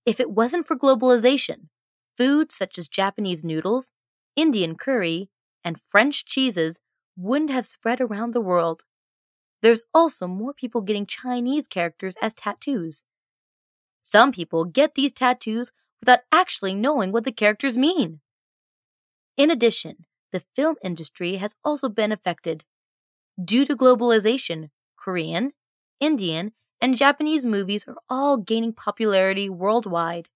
If it wasn't for globalization, foods such as Japanese noodles, Indian curry, and French cheeses wouldn't have spread around the world. There's also more people getting Chinese characters as tattoos. Some people get these tattoos without actually knowing what the characters mean. In addition, the film industry has also been affected. Due to globalization, Korean, Indian, and Japanese movies are all gaining popularity worldwide.